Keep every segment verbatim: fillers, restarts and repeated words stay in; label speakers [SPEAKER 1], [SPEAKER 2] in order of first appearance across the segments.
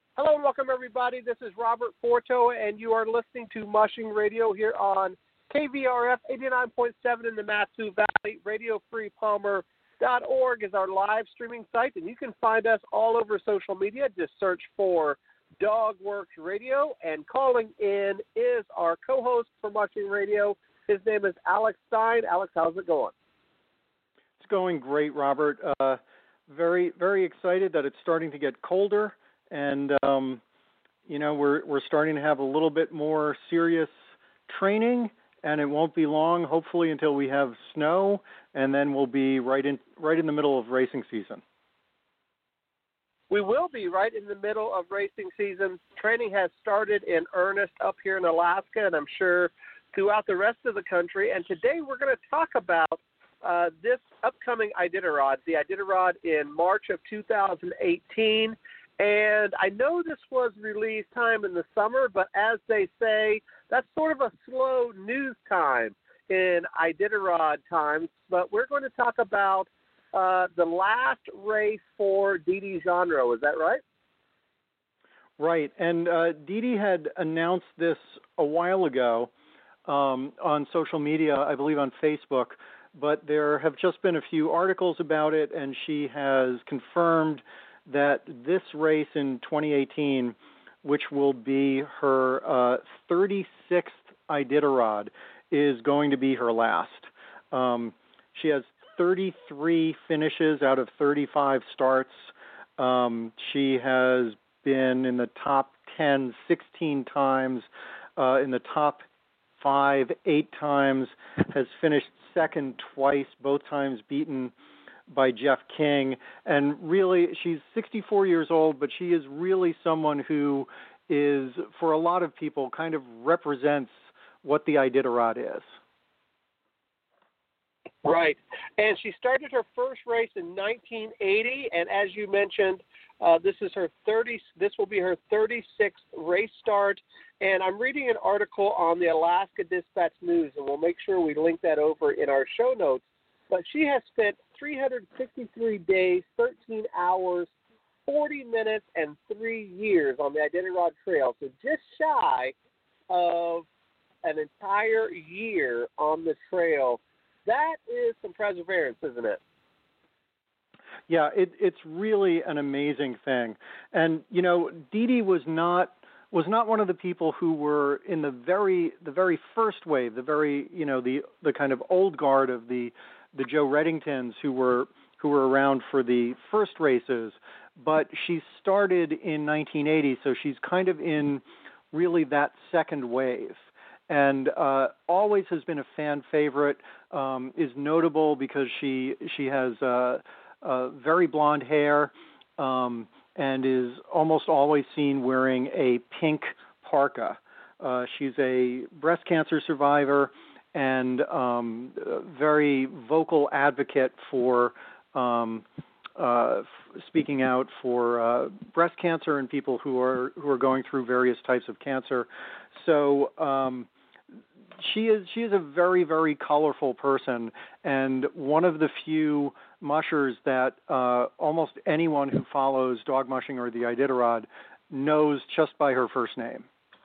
[SPEAKER 1] Hello and welcome, everybody. This is Robert Forto, and you are listening to Mushing Radio here on K V R F eighty-nine point seven in the Matsu Valley. Radio Free Palmer dot org is our live streaming site, and you can find us all over social media. Just search for Dogworks Radio, and calling in is our co-host for Mushing Radio. His name is Alex Stein. Alex, how's it going?
[SPEAKER 2] It's going great, Robert. Uh, very, very excited that it's starting to get colder. And, um, you know, we're we're starting to have a little bit more serious training, and it won't be long, hopefully, until we have snow, and then we'll be right in right in the middle of racing season.
[SPEAKER 1] We will be right in the middle of racing season. Training has started in earnest up here in Alaska, and I'm sure throughout the rest of the country. And today we're going to talk about uh, this upcoming Iditarod, the Iditarod in March of two thousand eighteen. And I know this was released time in the summer, but as they say, that's sort of a slow news time in Iditarod times. But we're going to talk about uh, the last race for Didi Genreau. Is that right?
[SPEAKER 2] Right. And uh, Didi had announced this a while ago um, on social media, I believe on Facebook. But there have just been a few articles about it, and she has confirmed that this race in twenty eighteen, which will be her uh, thirty-sixth Iditarod, is going to be her last. Um, she has thirty-three finishes out of thirty-five starts. Um, she has been in the top ten sixteen times, uh, in the top five eight times, has finished second twice, both times beaten by Jeff King. And really, she's sixty-four years old, but she is really someone who is, for a lot of people, kind of represents what the Iditarod is.
[SPEAKER 1] Right. And she started her first race in nineteen eighty, and as you mentioned, uh, this is her thirty. This will be her thirty-sixth race start. And I'm reading an article on the Alaska Dispatch News, and we'll make sure we link that over in our show notes. But she has spent three hundred sixty-three days, thirteen hours, forty minutes, and three years on the Iditarod Trail. So just shy of an entire year on the trail. That is some perseverance, isn't it?
[SPEAKER 2] Yeah, it, it's really an amazing thing. And, you know, Didi was not was not one of the people who were in the very the very first wave, the very, you know, the the kind of old guard of the the Joe Reddingtons who were who were around for the first races, but she started in nineteen eighty, so she's kind of in really that second wave, and uh, always has been a fan favorite. Um, is notable because she she has uh, uh, very blonde hair um, and is almost always seen wearing a pink parka. Uh, she's a breast cancer survivor and um, very vocal advocate for um, uh, f- speaking out for uh, breast cancer and people who are who are going through various types of cancer. So um, she is she is a very, very colorful person, and one of the few mushers that uh, almost anyone who follows dog mushing or the Iditarod knows just by her first name.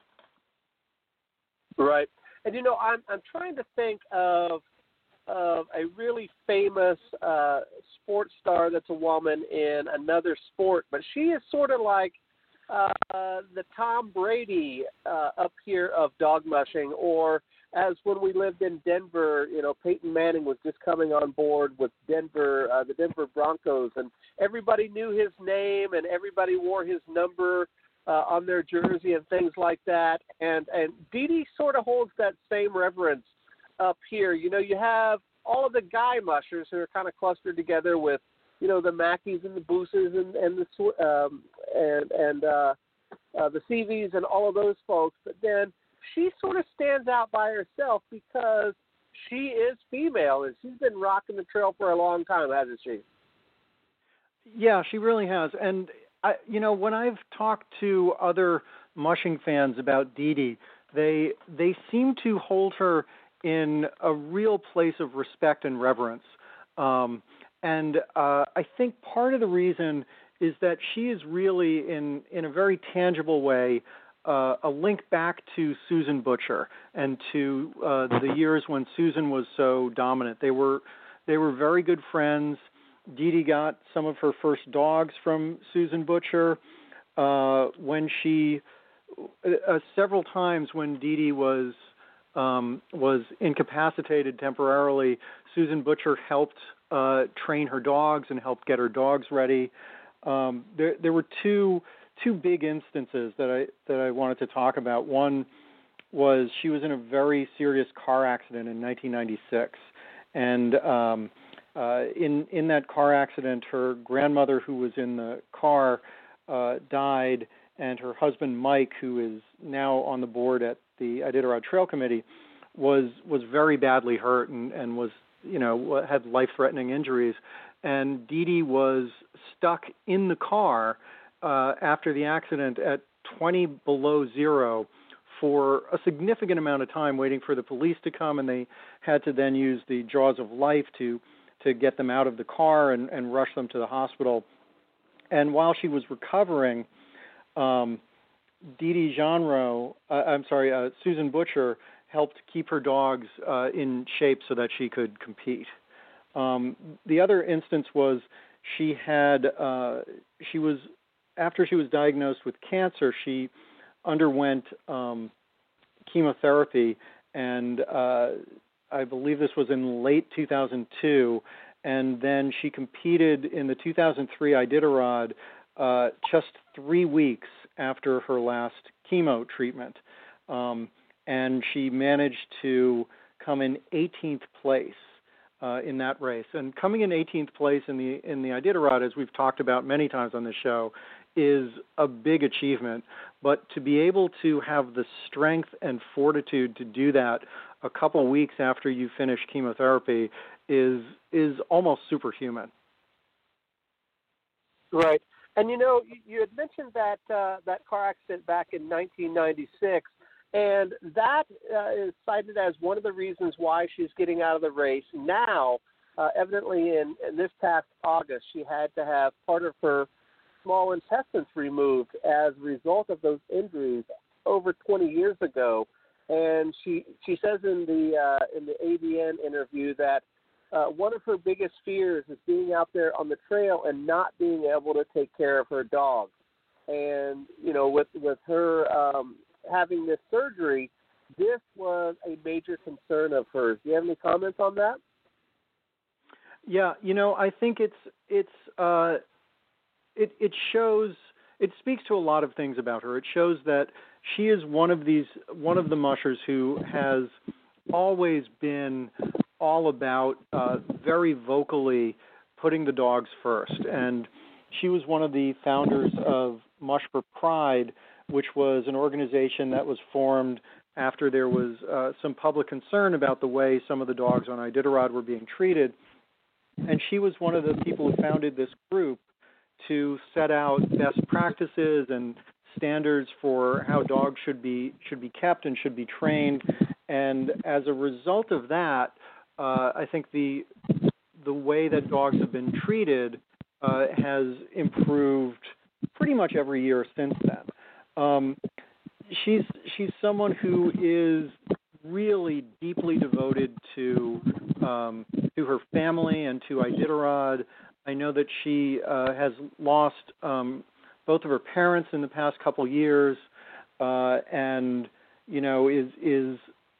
[SPEAKER 1] Right. And, you know, I'm I'm trying to think of of a really famous uh, sports star that's a woman in another sport, but she is sort of like uh, the Tom Brady uh, up here of dog mushing, or as when we lived in Denver, you know, Peyton Manning was just coming on board with Denver, uh, the Denver Broncos, and everybody knew his name and everybody wore his number Uh, on their jersey and things like that. And and Didi sort of holds that same reverence up here. You know, you have all of the guy mushers who are kind of clustered together with, you know, the Mackeys and the Booses and, and the um, and and uh, uh, the C Vs and all of those folks. But then she sort of stands out by herself because she is female and she's been rocking the trail for a long time, hasn't she?
[SPEAKER 2] Yeah, she really has. And I, you know, when I've talked to other mushing fans about Didi, they they seem to hold her in a real place of respect and reverence. Um, and uh, I think part of the reason is that she is really, in, in a very tangible way, uh, a link back to Susan Butcher and to uh, the years when Susan was so dominant. They were they were very good friends. Dee Dee got some of her first dogs from Susan Butcher. Uh, when she, uh, several times when Dee Dee was um, was incapacitated temporarily, Susan Butcher helped uh, train her dogs and helped get her dogs ready. Um, there, there were two two big instances that I that I wanted to talk about. One was she was in a very serious car accident in nineteen ninety-six, and um, uh, in in that car accident, her grandmother, who was in the car, uh, died, and her husband Mike, who is now on the board at the Iditarod Trail Committee, was was very badly hurt and, and was you know had life-threatening injuries. And Dee Dee was stuck in the car uh, after the accident at twenty below zero for a significant amount of time, waiting for the police to come, and they had to then use the jaws of life to to get them out of the car and, and rush them to the hospital. And while she was recovering, um, Dee Dee Genreau, uh, I'm sorry, uh, Susan Butcher helped keep her dogs uh, in shape so that she could compete. Um, the other instance was she had, uh, she was, after she was diagnosed with cancer, she underwent um, chemotherapy, and uh, I believe this was in late two thousand two, and then she competed in the two thousand three Iditarod uh, just three weeks after her last chemo treatment, um, and she managed to come in eighteenth place Uh, in that race. And coming in eighteenth place in the in the Iditarod, as we've talked about many times on this show, is a big achievement. But to be able to have the strength and fortitude to do that a couple weeks after you finish chemotherapy is is almost superhuman.
[SPEAKER 1] Right. And you know, you, you had mentioned that uh, that car accident back in nineteen ninety-six. And that uh, is cited as one of the reasons why she's getting out of the race. Now, uh, evidently in, in this past August, she had to have part of her small intestines removed as a result of those injuries over twenty years ago. And she she says in the uh, in the A B N interview that uh, one of her biggest fears is being out there on the trail and not being able to take care of her dog. And, you know, with, with her um, having this surgery, this was a major concern of hers. Do you have any comments on that?
[SPEAKER 2] Yeah, you know, I think it's it's uh, it it shows it speaks to a lot of things about her. It shows that she is one of these one of the mushers who has always been all about uh, very vocally putting the dogs first, and she was one of the founders of Mush for Pride, which was an organization that was formed after there was uh, some public concern about the way some of the dogs on Iditarod were being treated. And she was one of the people who founded this group to set out best practices and standards for how dogs should be should be kept and should be trained. And as a result of that, uh, I think the the way that dogs have been treated uh, has improved pretty much every year since then. Um, she's she's someone who is really deeply devoted to um, to her family and to Iditarod. I know that she uh, has lost um, both of her parents in the past couple years, uh, and you know is is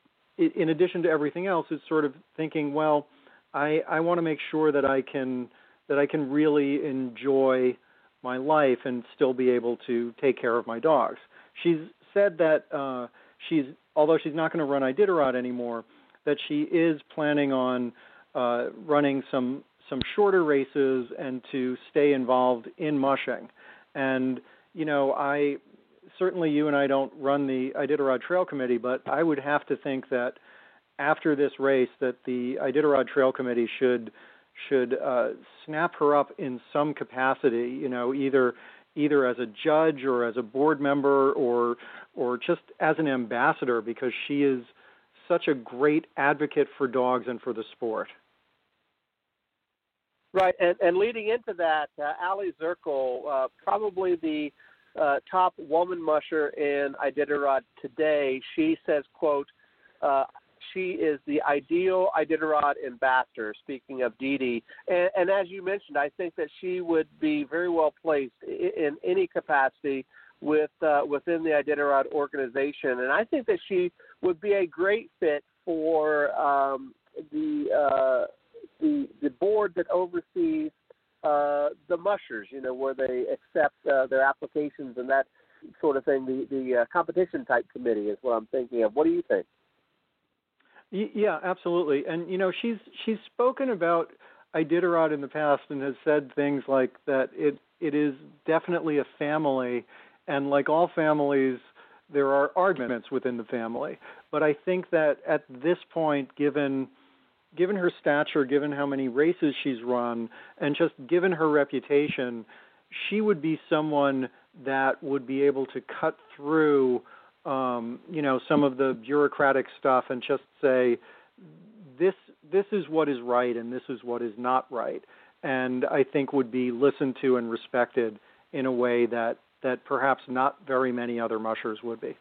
[SPEAKER 2] in addition to everything else is sort of thinking, well, I, I want to make sure that I can that I can really enjoy my life and still be able to take care of my dogs. She's said that uh, she's, although she's not going to run Iditarod anymore, that she is planning on uh, running some some shorter races and to stay involved in mushing. And, you know, I certainly you and I don't run the Iditarod Trail Committee, but I would have to think that after this race that the Iditarod Trail Committee should should uh, snap her up in some capacity, you know, either either as a judge or as a board member or or just as an ambassador, because she is such a great advocate for dogs and for the sport.
[SPEAKER 1] Right, and, and leading into that, uh, Ali Zirkle, uh, probably the uh, top woman musher in Iditarod today, she says, quote, uh, she is the ideal Iditarod ambassador, speaking of Dee Dee. And, and as you mentioned, I think that she would be very well placed in, in any capacity with uh, within the Iditarod organization. And I think that she would be a great fit for um, the uh, the the board that oversees uh, the mushers, you know, where they accept uh, their applications and that sort of thing. The the uh, competition type committee is what I'm thinking of. What do you think?
[SPEAKER 2] Yeah, absolutely. And you know, she's she's spoken about Iditarod in the past and has said things like that. It it is definitely a family, and like all families, there are arguments within the family. But I think that at this point, given given her stature, given how many races she's run, and just given her reputation, she would be someone that would be able to cut through, um, you know, some of the bureaucratic stuff and just say, this this is what is right and this is what is not right. And I think would be listened to and respected in a way that, that perhaps not very many other mushers would be.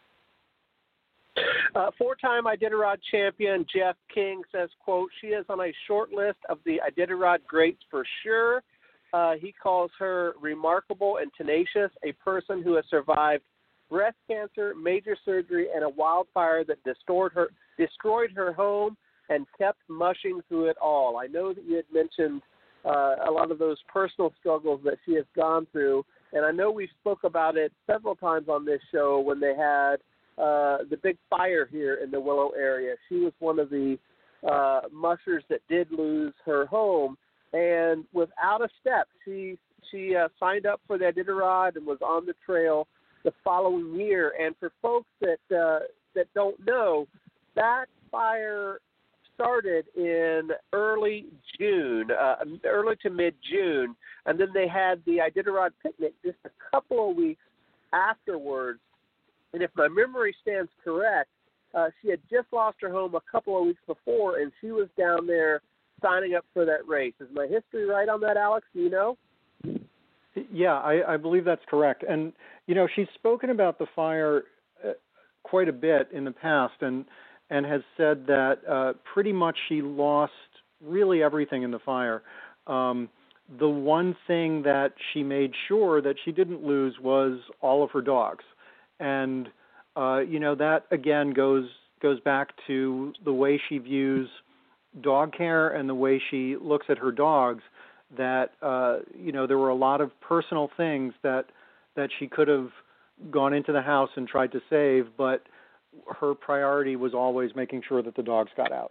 [SPEAKER 1] Uh, four-time Iditarod champion Jeff King says, quote, she is on a short list of the Iditarod greats for sure. Uh, he calls her remarkable and tenacious, a person who has survived breast cancer, major surgery, and a wildfire that destroyed her, destroyed her home and kept mushing through it all. I know that you had mentioned uh, a lot of those personal struggles that she has gone through, and I know we spoke about it several times on this show when they had Uh, the big fire here in the Willow area. She was one of the uh, mushers that did lose her home, and without a step, she she uh, signed up for the Iditarod and was on the trail the following year. And for folks that uh, that don't know, that fire started in early June, uh, early to mid-June, and then they had the Iditarod picnic just a couple of weeks afterwards. And if my memory stands correct, uh, she had just lost her home a couple of weeks before, and she was down there signing up for that race. Is my history right on that, Alex? Do you know?
[SPEAKER 2] Yeah, I, I believe that's correct. And, you know, she's spoken about the fire uh, quite a bit in the past and, and has said that uh, pretty much she lost really everything in the fire. Um, the one thing that she made sure that she didn't lose was all of her dogs. And, uh, you know, that, again, goes goes back to the way she views dog care and the way she looks at her dogs, that, uh, you know, there were a lot of personal things that that she could have gone into the house and tried to save, but her priority was always making sure that the dogs got out.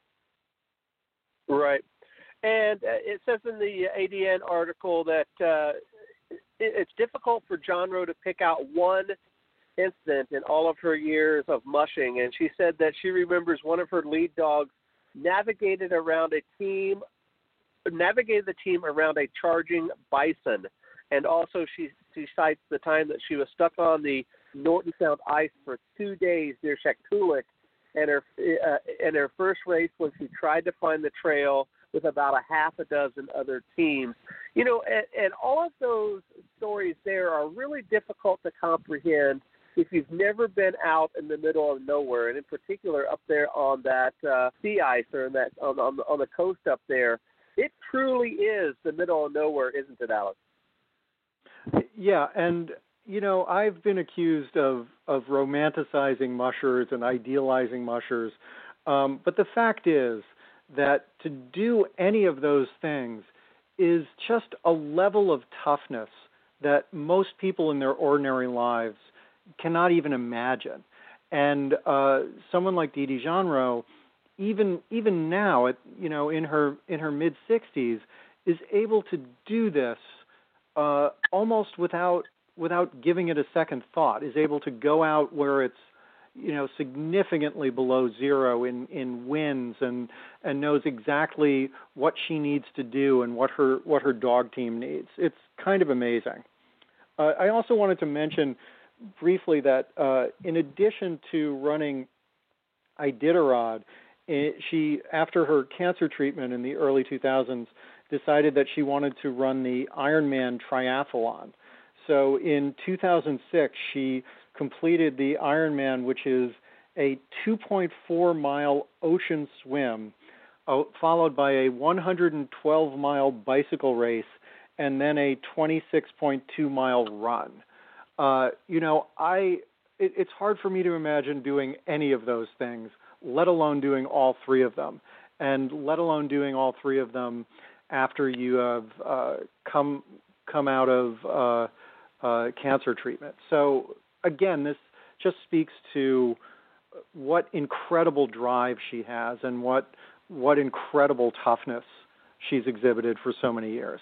[SPEAKER 1] Right. And uh, it says in the A D N article that uh, it, it's difficult for John Rowe to pick out one incident in all of her years of mushing, and she said that she remembers one of her lead dogs navigated around a team, navigated the team around a charging bison, and also she she cites the time that she was stuck on the Norton Sound ice for two days near Shaktoolik, and her uh, in her first race when she tried to find the trail with about a half a dozen other teams. You know, and, and all of those stories there are really difficult to comprehend if you've never been out in the middle of nowhere, and in particular up there on that uh, sea ice or in that on, on, the, on the coast up there. It truly is the middle of nowhere, isn't it, Alex?
[SPEAKER 2] Yeah, and, you know, I've been accused of, of romanticizing mushers and idealizing mushers, um, but the fact is that to do any of those things is just a level of toughness that most people in their ordinary lives cannot even imagine. And uh, someone like Dee Dee Genreau, even even now, at you know, in her in her mid sixties, is able to do this uh, almost without without giving it a second thought. Is able to go out where it's you know significantly below zero in, in winds, and and knows exactly what she needs to do and what her what her dog team needs. It's kind of amazing. Uh, I also wanted to mention briefly that uh, in addition to running Iditarod, it, she, after her cancer treatment in the early two thousands, decided that she wanted to run the Ironman triathlon. So in two thousand six, she completed the Ironman, which is a two point four mile ocean swim, uh, followed by a one hundred twelve mile bicycle race, and then a twenty-six point two mile run. Uh, you know, I it, it's hard for me to imagine doing any of those things, let alone doing all three of them, and let alone doing all three of them after you have uh, come come out of uh, uh, cancer treatment. So again, this just speaks to what incredible drive she has and what what incredible toughness she's exhibited for so many years.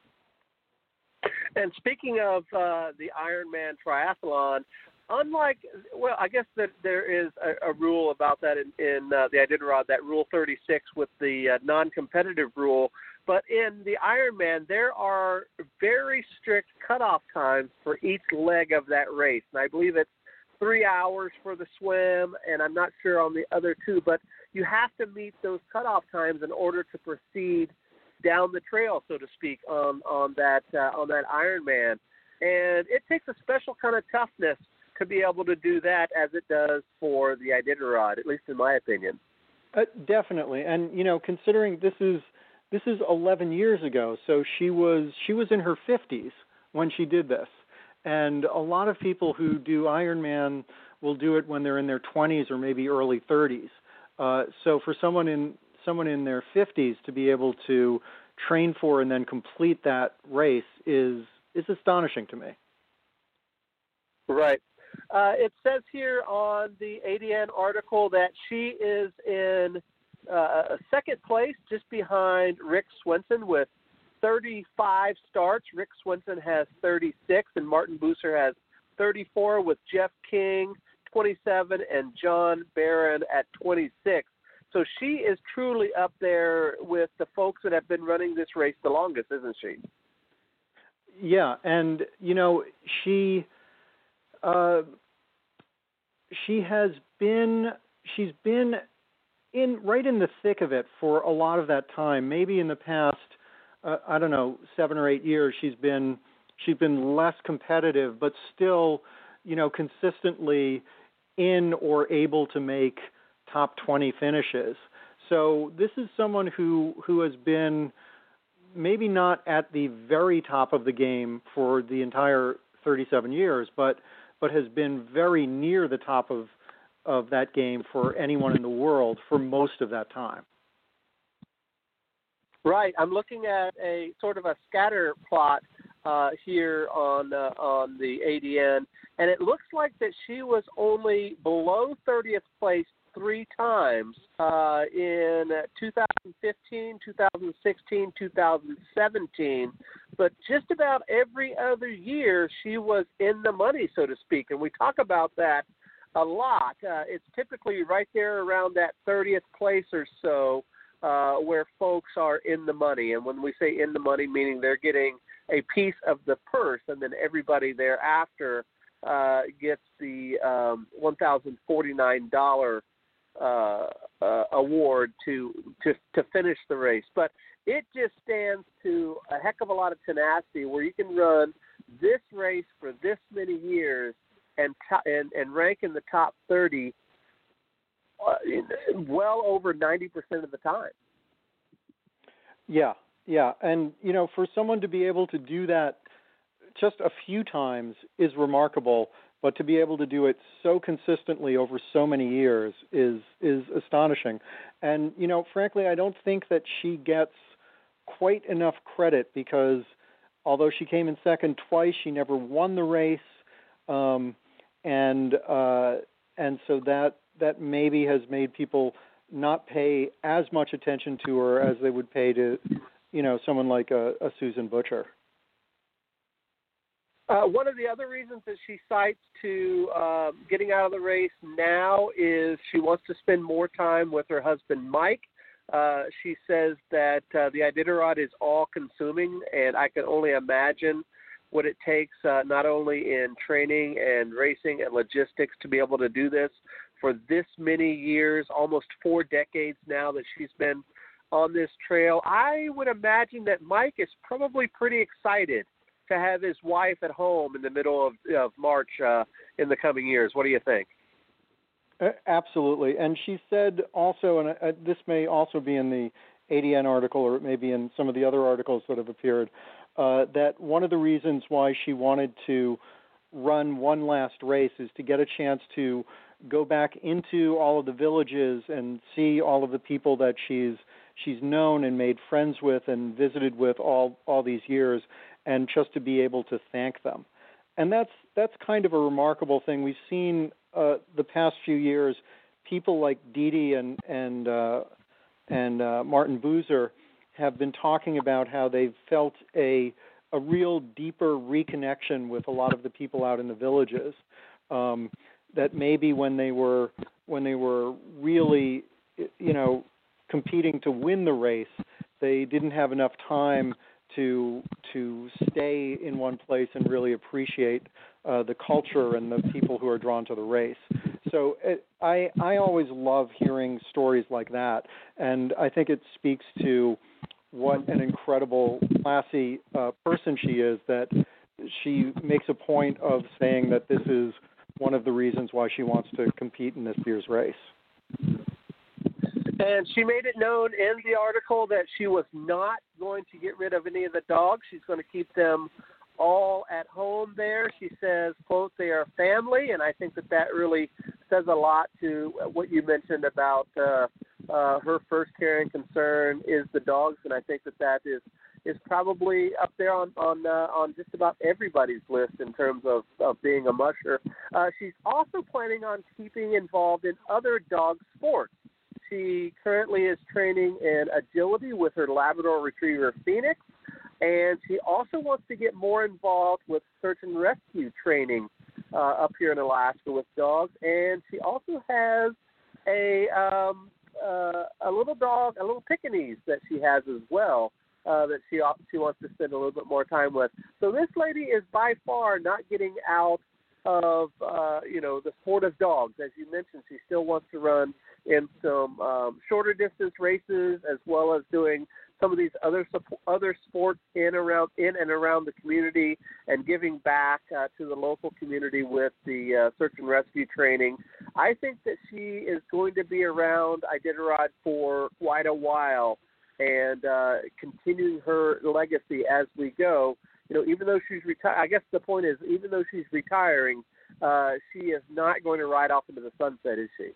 [SPEAKER 1] And speaking of uh, the Ironman triathlon, unlike, well, I guess that there is a, a rule about that in, in uh, the Iditarod, that Rule thirty-six with the uh, non-competitive rule. But in the Ironman, there are very strict cutoff times for each leg of that race. And I believe it's three hours for the swim, and I'm not sure on the other two. But you have to meet those cutoff times in order to proceed down the trail, so to speak, on on that uh, on that Ironman. And it takes a special kind of toughness to be able to do that as it does for the Iditarod, at least in my opinion.
[SPEAKER 2] Uh, definitely, and you know, considering this is this is eleven years ago, so she was she was in her fifties when she did this, and a lot of people who do Ironman will do it when they're in their twenties or maybe early thirties. Uh, so for someone in someone in their fifties to be able to train for and then complete that race is is astonishing to me.
[SPEAKER 1] Right. Uh, it says here on the A D N article that she is in uh, second place, just behind Rick Swenson with thirty-five starts. Rick Swenson has thirty-six, and Martin Bucer has thirty-four, with Jeff King twenty-seven and John Barron at twenty-six. So she is truly up there with the folks that have been running this race the longest, isn't she?
[SPEAKER 2] Yeah, and you know, she uh, she has been she's been in right in the thick of it for a lot of that time. Maybe in the past, uh, I don't know, seven or eight years, she's been she's been less competitive, but still, you know, consistently in or able to make top twenty finishes. So this is someone who, who has been maybe not at the very top of the game for the entire thirty-seven years, but but has been very near the top of, of that game for anyone in the world for most of that time.
[SPEAKER 1] Right. I'm looking at a sort of a scatter plot uh, here on uh, on the A D N, and it looks like that she was only below thirtieth place three times uh, in two thousand fifteen, two thousand sixteen, two thousand seventeen, but just about every other year she was in the money, so to speak, and we talk about that a lot. Uh, it's typically right there around that thirtieth place or so uh, where folks are in the money, and when we say in the money, meaning they're getting a piece of the purse, and then everybody thereafter uh, gets the um, one thousand forty-nine dollars Uh, uh, award to, to to finish the race. But it just stands to a heck of a lot of tenacity where you can run this race for this many years and to, and, and rank in the top thirty uh, well over ninety percent of the time.
[SPEAKER 2] Yeah, yeah. And, you know, for someone to be able to do that just a few times is remarkable, but to be able to do it so consistently over so many years is is astonishing. And, you know, frankly, I don't think that she gets quite enough credit because although she came in second twice, she never won the race. Um, and uh, and so that that maybe has made people not pay as much attention to her as they would pay to, you know, someone like a, a Susan Butcher.
[SPEAKER 1] Uh, one of the other reasons that she cites to uh, getting out of the race now is she wants to spend more time with her husband, Mike. Uh, she says that uh, the Iditarod is all-consuming, and I can only imagine what it takes uh, not only in training and racing and logistics to be able to do this for this many years, almost four decades now that she's been on this trail. I would imagine that Mike is probably pretty excited to have his wife at home in the middle of, of March uh, in the coming years. What do you think?
[SPEAKER 2] Absolutely. And she said also, and uh, this may also be in the A D N article, or it may be in some of the other articles that have appeared, uh, that one of the reasons why she wanted to run one last race is to get a chance to go back into all of the villages and see all of the people that she's she's known and made friends with and visited with all, all these years, and just to be able to thank them. And that's that's kind of a remarkable thing. We've seen uh, the past few years people like Dee Dee and and uh, and uh, Martin Boozer have been talking about how they've felt a a real deeper reconnection with a lot of the people out in the villages. Um, that maybe when they were when they were really, you know, competing to win the race, they didn't have enough time to to stay in one place and really appreciate uh, the culture and the people who are drawn to the race. So it, I I always love hearing stories like that, and I think it speaks to what an incredible, classy uh, person she is, that she makes a point of saying that this is one of the reasons why she wants to compete in this year's race.
[SPEAKER 1] And she made it known in the article that she was not going to get rid of any of the dogs. She's going to keep them all at home there. She says, quote, they are family, and I think that that really says a lot to what you mentioned about uh, uh, her first care and concern is the dogs, and I think that that is is probably up there on on uh, on just about everybody's list in terms of, of being a musher. Uh, she's also planning on keeping involved in other dog sports. She currently is training in agility with her Labrador Retriever Phoenix, and she also wants to get more involved with search and rescue training uh, up here in Alaska with dogs. And she also has a um, uh, a little dog, a little Pekingese that she has as well uh, that she she wants to spend a little bit more time with. So this lady is by far not getting out of uh, you know the sport of dogs. As you mentioned, she still wants to run in some um, shorter distance races, as well as doing some of these other other sports in around in and around the community, and giving back uh, to the local community with the uh, search and rescue training. I think that she is going to be around Iditarod for quite a while, and uh, continuing her legacy as we go. You know, even though she's retired, I guess the point is, even though she's retiring, uh, she is not going to ride off into the sunset, is she?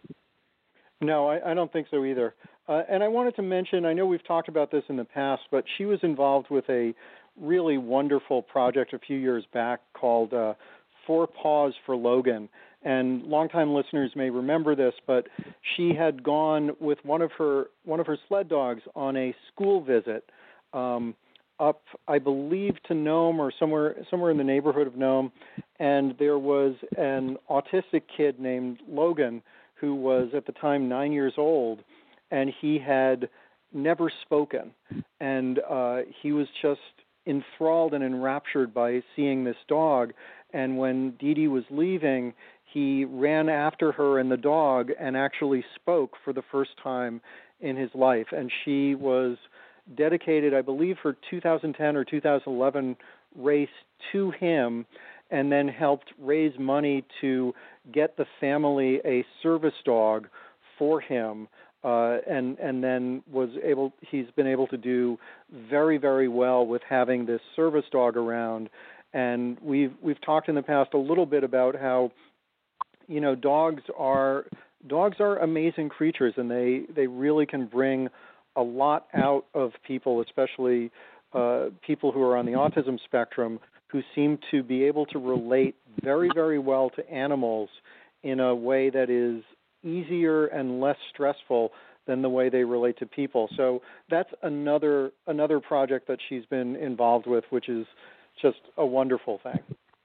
[SPEAKER 2] No, I, I don't think so either. Uh, and I wanted to mention, I know we've talked about this in the past, but she was involved with a really wonderful project a few years back called uh, Four Paws for Logan. And longtime listeners may remember this, but she had gone with one of her one of her sled dogs on a school visit um, up, I believe, to Nome or somewhere somewhere in the neighborhood of Nome, and there was an autistic kid named Logan who was at the time nine years old, and he had never spoken. And uh, he was just enthralled and enraptured by seeing this dog. And when Dee Dee was leaving, he ran after her and the dog and actually spoke for the first time in his life. And she was dedicated, I believe, her two thousand ten or two thousand eleven race to him, and then helped raise money to get the family a service dog for him, uh, and and then was able. He's been able to do very, very well with having this service dog around. And we've we've talked in the past a little bit about how, you know, dogs are dogs are amazing creatures, and they they really can bring a lot out of people, especially uh, people who are on the autism spectrum, who seem to be able to relate very, very well to animals in a way that is easier and less stressful than the way they relate to people. So that's another another project that she's been involved with, which is just a wonderful thing.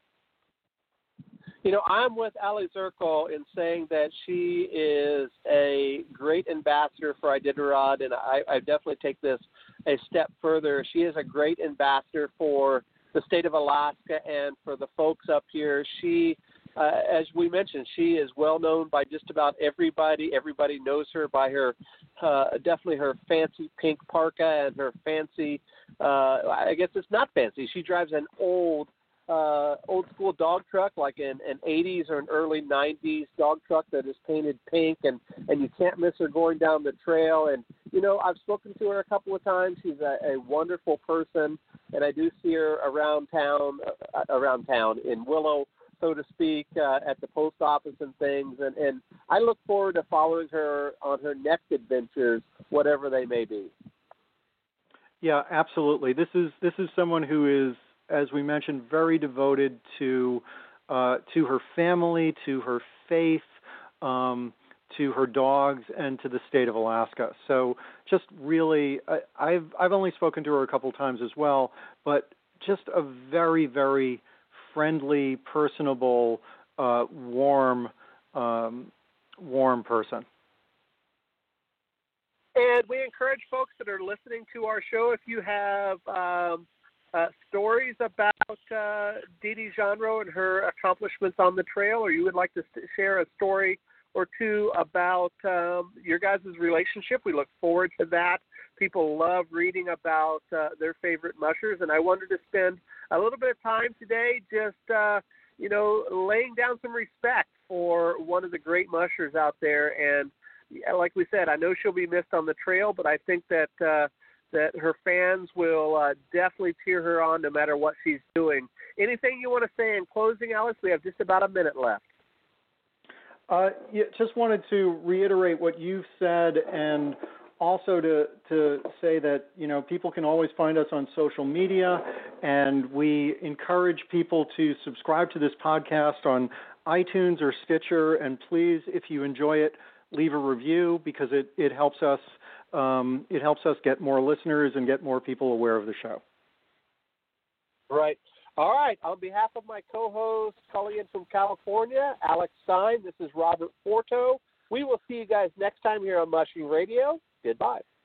[SPEAKER 1] You know, I'm with Ali Zirkle in saying that she is a great ambassador for Iditarod, and I, I definitely take this a step further. She is a great ambassador for the state of Alaska and for the folks up here. She uh, as we mentioned, she is well known by just about everybody. Everybody knows her by her, uh, definitely her fancy pink parka and her fancy, uh, I guess it's not fancy. She drives an old, uh, old school dog truck, like an, an eighties or an early nineties dog truck that is painted pink, and, and you can't miss her going down the trail. And, you know, I've spoken to her a couple of times. She's a, a wonderful person, and I do see her around town, uh, around town in Willow, so to speak, uh, at the post office and things. And, and I look forward to following her on her next adventures, whatever they may be.
[SPEAKER 2] Yeah, absolutely. This is this is someone who is, as we mentioned, very devoted to uh, to her family, to her faith, um, to her dogs, and to the state of Alaska. So just really, I, I've I've only spoken to her a couple times as well, but just a very, very friendly, personable, uh, warm, um, warm person.
[SPEAKER 1] And we encourage folks that are listening to our show, if you have um, uh, stories about uh, Dee Dee Genreau and her accomplishments on the trail, or you would like to share a story or two about um, your guys' relationship, we look forward to that. People love reading about uh, their favorite mushers, and I wanted to spend a little bit of time today just, uh, you know, laying down some respect for one of the great mushers out there. And like we said, I know she'll be missed on the trail, but I think that uh, that her fans will uh, definitely cheer her on no matter what she's doing. Anything you want to say in closing, Alex? We have just about a minute left.
[SPEAKER 2] Uh, yeah, just wanted to reiterate what you've said, and also to to say that, you know, people can always find us on social media, and we encourage people to subscribe to this podcast on iTunes or Stitcher, and please, if you enjoy it, leave a review, because it, it helps us um, it helps us get more listeners and get more people aware of the show.
[SPEAKER 1] Right. All right. On behalf of my co-host, calling in from California, Alex Stein, this is Robert Forto. We will see you guys next time here on Mushing Radio. Goodbye.